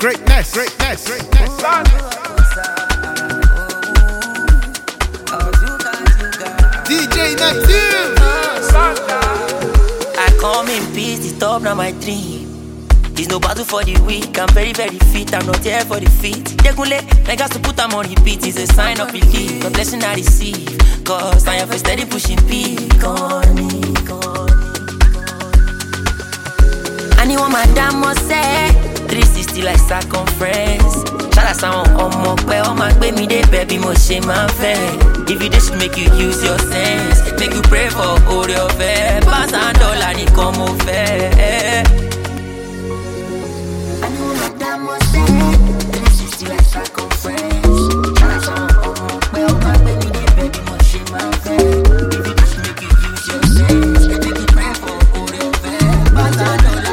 Greatness. DJ Neptune. I come in peace, the top now my dream. It's no battle for the weak, I'm very, very fit. I'm not here for the feet. Degunle, I got to put them on repeat. It's a sign of belief, a blessing I receive. Cause I am for steady pushing peak on me. Anyone my damn must say 360 like circumference. Shout out someone on my way, on my way, me they baby, mo shame my fair. If you just make you use your sense, make you pray for all your fair. Pass and dollar, ni come over. Anyone my damn must say 360 like circumference. Shout out someone on my way, on my way, me they baby, mo shame my fair. If you just make you use your sense, make you pray for all your fair. Pass and dollar.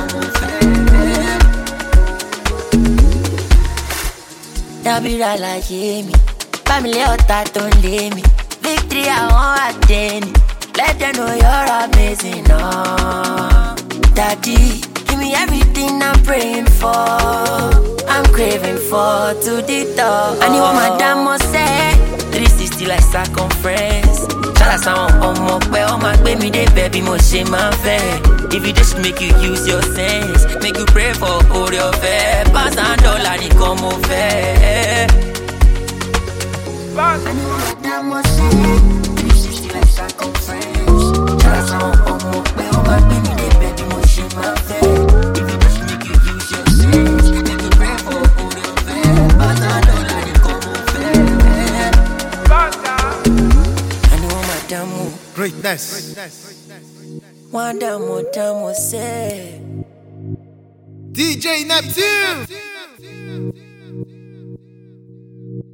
Dabira like me, family ọ̀tá tó ń lé mi. Victory àwọn àdéni, let them know you're amazing. Daddy, give me everything I'm praying for, I'm craving for to the top. Anyone my damn must say 360 like circumference. Shout out someone on my way, on my way, me they baby, mo shame my fair. If you just make you use your sense, make you pray for all your fair. Pass and dollar, ni come over. I know what that must say 360 like circumference. Shout out someone on my way, on my way, me they baby, mo shame my fair. If you just make you use your sense, make you pray for all your fair. Pass and dollar, ni come over. I know my damn Greatness. One damo say DJ Neptune.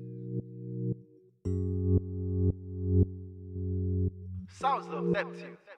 Sounds of Neptune.